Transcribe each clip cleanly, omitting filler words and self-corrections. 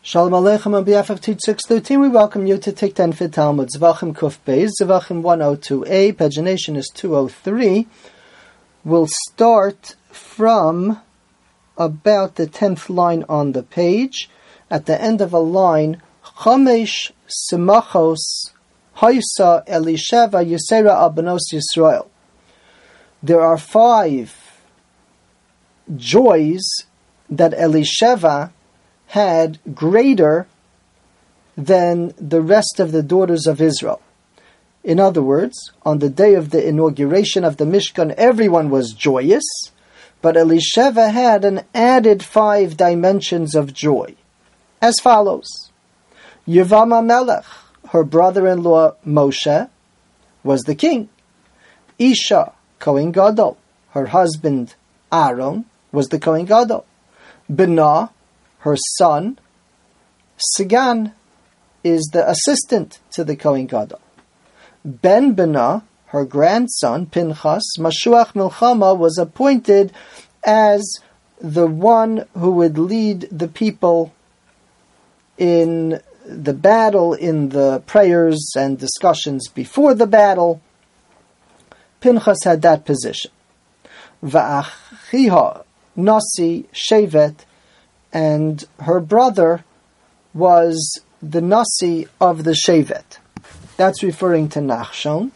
Shalom Aleichem on behalf of Teach 613, we welcome you to Tik 10 Fit Talmud, Zvachim Kuf Beis, Zvachim 102a, pagination is 203. We'll start from about the 10th line on the page. At the end of a line, Chamesh Simachos Haysa Elisheva Yisera Abanos Yisrael. There are 5 joys that Elisheva had greater than the rest of the daughters of Israel. In other words, on the day of the inauguration of the Mishkan, everyone was joyous, but Elisheva had an added 5 dimensions of joy. As follows: Yevam HaMelech, her brother-in-law Moshe, was the king. Isha, Kohen Gadol, her husband Aaron, was the Kohen Gadol. Binah, her son, Sigan, is the assistant to the Kohen Gadol. Ben Binah, her grandson, Pinchas, Mashuach Milchama, was appointed as the one who would lead the people in the battle, in the prayers and discussions before the battle. Pinchas had that position. Va'achiha, Nasi, Shevet, and her brother was the Nasi of the Shevet. That's referring to Nachshon.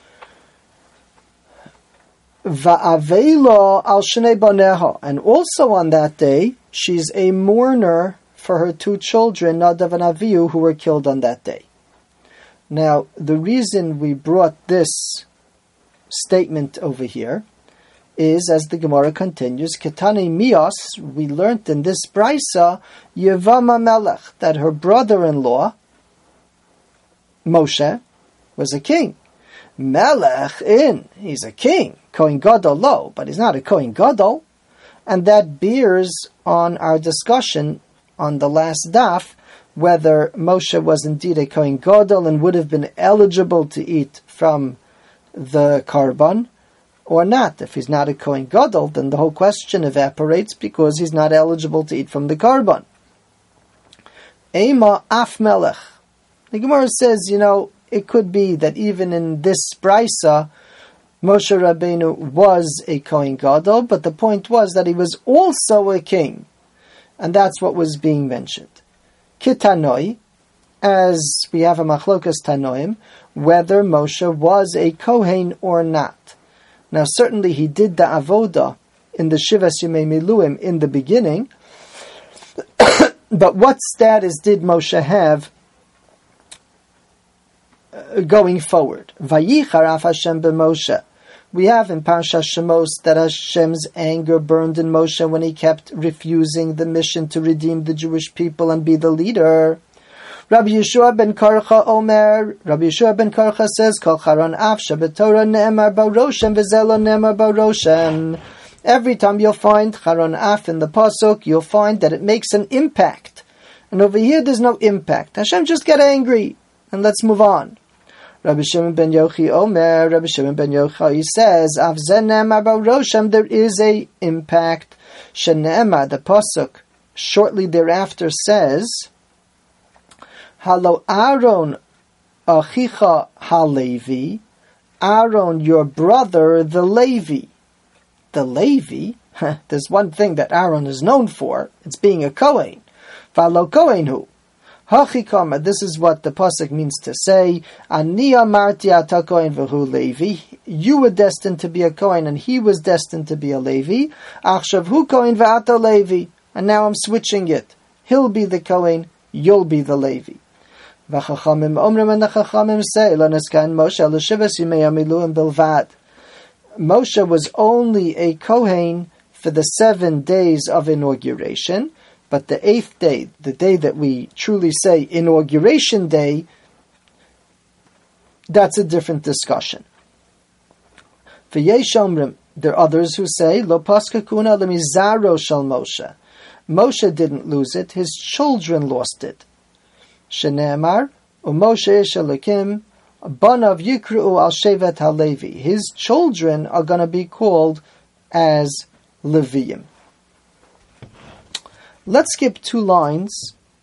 Va'avelo al shnei baneha, and also on that day, she's a mourner for her 2 children, Nadav and Avihu, who were killed on that day. Now, the reason we brought this statement over here is, as the Gemara continues, Ketani Mios, we learnt in this brisa, Yevam HaMelech, that her brother-in-law, Moshe, was a king. Melech he's a king. Kohen Gadol lo, but he's not a Kohen Gadol. And that bears on our discussion on the last daf, whether Moshe was indeed a Kohen Gadol and would have been eligible to eat from the Karban, or not. If he's not a Kohen Gadol, then the whole question evaporates because he's not eligible to eat from the Karban. Ema Af Melech. The Gemara says, it could be that even in this brisa, Moshe Rabbeinu was a Kohen Gadol, but the point was that he was also a king. And that's what was being mentioned. Kitanoi, as we have a machlokas Tanoim, whether Moshe was a Kohen or not. Now, certainly he did the avoda in the Shivas Yemei Miluim in the beginning, but what status did Moshe have going forward? Vayicharaf Hashem b'Moshe. We have in Parashat Shemos that Hashem's anger burned in Moshe when he kept refusing the mission to redeem the Jewish people and be the leader. Rabbi Yeshua ben Karcha says, Kol charon af shebetorah ne'emar baroshem v'zelo ne'emar baroshem. Every time you'll find charon af in the pasuk, you'll find that it makes an impact. And over here there's no impact. Hashem just got angry. And let's move on. Rabbi Shimon ben Yochai says, Av ze ne'emar baroshem, there is a impact. Shene'emar, the pasuk, shortly thereafter says, Halo Aaron achicha halevi, Aaron your brother the Levi. The Levi, there's one thing that Aaron is known for, it's being a Kohen. Valo Kohenhu. Hachikama, this is what the pasuk means to say, Ani amarti ata Kohen v'hu Levi. You were destined to be a Kohen and he was destined to be a Levi. Achshav hu Kohen v'ata Levi. And now I'm switching it. He'll be the Kohen, you'll be the Levi. V'chachamim omrim, and the chachamim say, Lo neskan Moshe l'shivas yimei hamiluim bilvad. Moshe was only a Kohen for the 7 days of inauguration, but the 8th day, the day that we truly say inauguration day, that's a different discussion. V'yesh omrim, there are others who say, Lo paska kuna lemizaro shel Moshe. Moshe didn't lose it, his children lost it. Shene'emar, u'Moshe ish Elokim, banav yikru'u al shevet halevi. His children are going to be called as Leviim. Let's skip 2 lines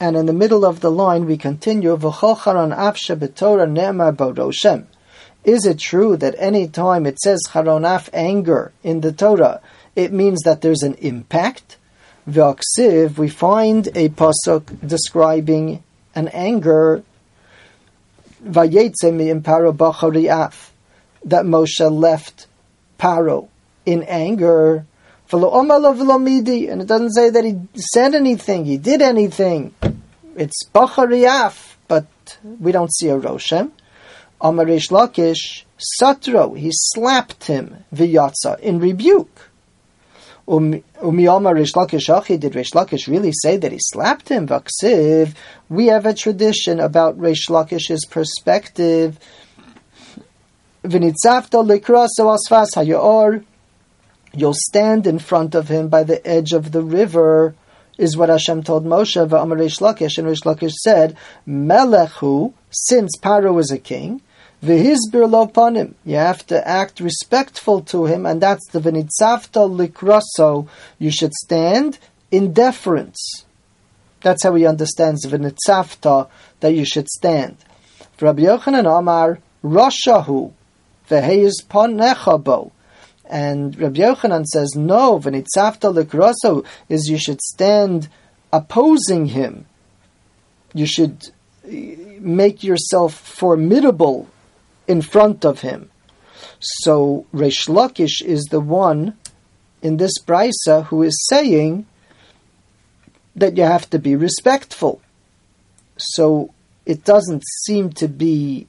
And in the middle of the line we continue, V'chol charon af shebetorah ne'emar bo roshem. Is it true that any time it says charon af, anger, in the Torah, it means that there's an impact? V'aksiv, we find a pasuk describing an anger, Vayetze mi'im Paro b'chari af, that Moshe left Paro in anger. And it doesn't say that he said anything, he did anything. It's b'chari af, but we don't see a roshem. Amar Reish Lakish satro, he slapped him v'yatza, in rebuke. Umi Amar Reish Lakish achi, did Reish Lakish really say that he slapped him? Vaksiv, we have a tradition about Reish Lakish's perspective. V'nitzavta likraso asfas hayor, you'll stand in front of him by the edge of the river, is what Hashem told Moshe. V'amar Reish Lakish, and Reish Lakish said, Melechu, since Paro is a king, v'hizbir lo panim, you have to act respectful to him, and that's the v'nitzavta likraso, you should stand in deference. That's how he understands v'nitzavta, that you should stand. For Rabbi Yochanan Amar, Rashahu, v'heiz panecha bo. And Rabbi Yochanan says, no, v'nitzavta likraso is you should stand opposing him. You should make yourself formidable in front of him. So Reish Lakish is the one in this brisa who is saying that you have to be respectful. So it doesn't seem to be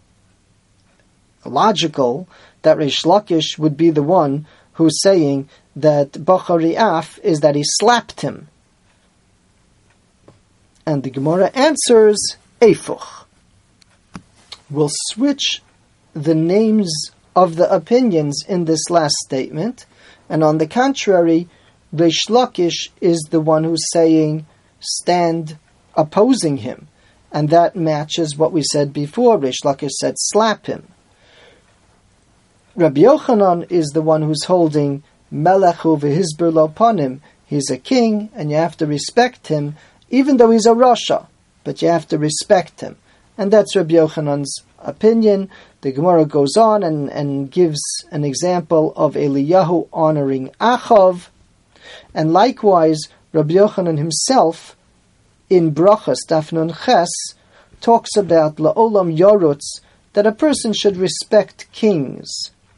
logical that Reish Lakish would be the one who's saying that b'chari af is that he slapped him. And the Gemara answers, Eifuch. We'll switch the names of the opinions in this last statement, and on the contrary, Reish Lakish is the one who's saying, stand opposing him. And that matches what we said before. Reish Lakish said, slap him. Rabbi Yochanan is the one who's holding Melechu v'hizbir lo panim. He's a king, and you have to respect him, even though he's a Rasha, but you have to respect him. And that's Rabbi Yochanan's opinion. The Gemara goes on and gives an example of Eliyahu honoring Achav. And likewise, Rabbi Yochanan himself, in Brachas, Daf Nun Ches, talks about La'olam Yorutz, that a person should respect kings.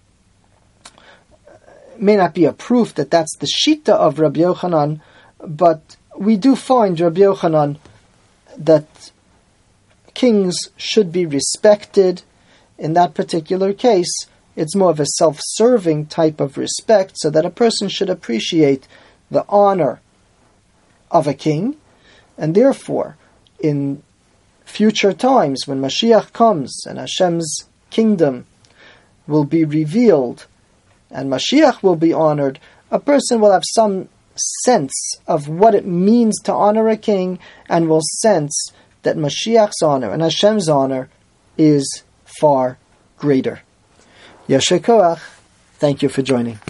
It may not be a proof that that's the Shita of Rabbi Yochanan, but we do find Rabbi Yochanan that kings should be respected. In that particular case, it's more of a self-serving type of respect, so that a person should appreciate the honor of a king, and therefore, in future times, when Mashiach comes and Hashem's kingdom will be revealed and Mashiach will be honored, a person will have some sense of what it means to honor a king, and will sense that Mashiach's honor and Hashem's honor is far greater. Yasher Koach, thank you for joining.